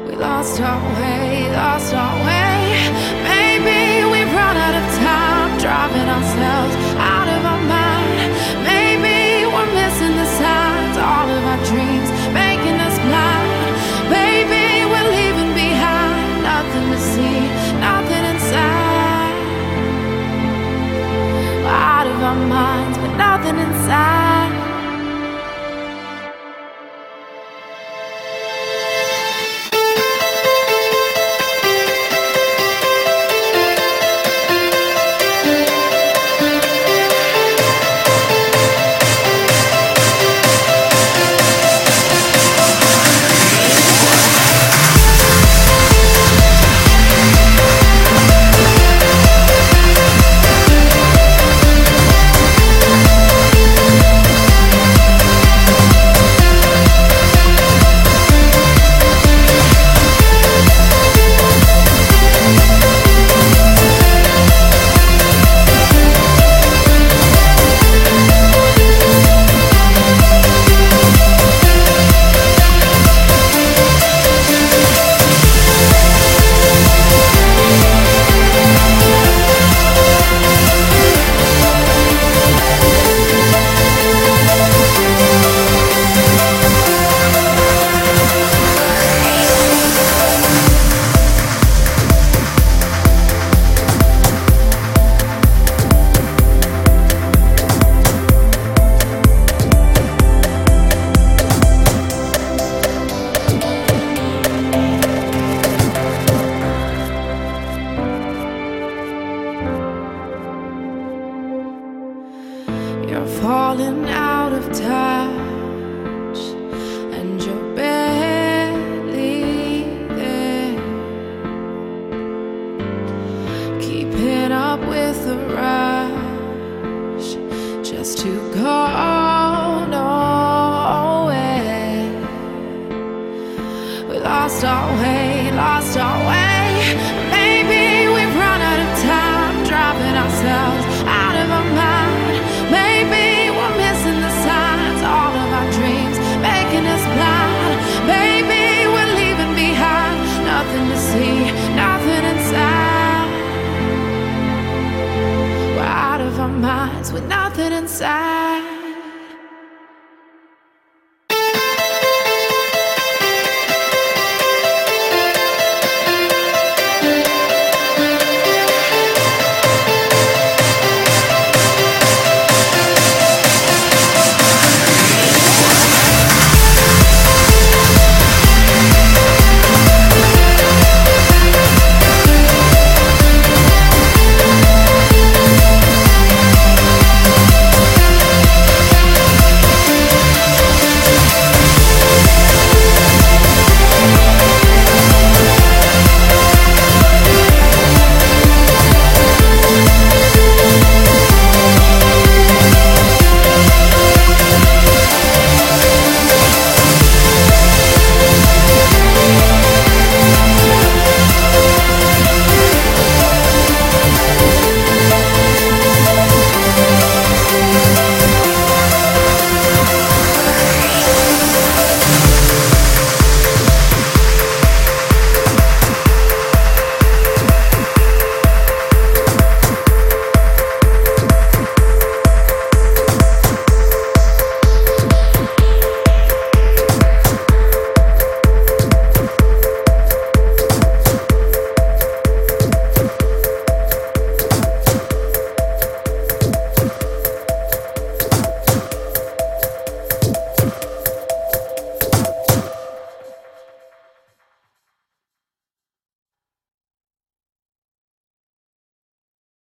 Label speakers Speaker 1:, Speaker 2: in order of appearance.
Speaker 1: lost our way, lost our way. Maybe we've run out of time, driving ourselves out of our mind. Maybe we're missing the signs, all of our dreams making us blind. Maybe we're leaving behind nothing to see, nothing inside. We're out of our minds, but nothing inside. You're falling out of touch, and you're barely there, keeping up with the rush, just to go nowhere. We lost our way, lost our way. Maybe we've run out of time, driving ourselves out of our mind. Maybe we're missing the signs, all of our dreams making us blind. Maybe we're leaving behind nothing to see, nothing inside. We're out of our minds with nothing inside.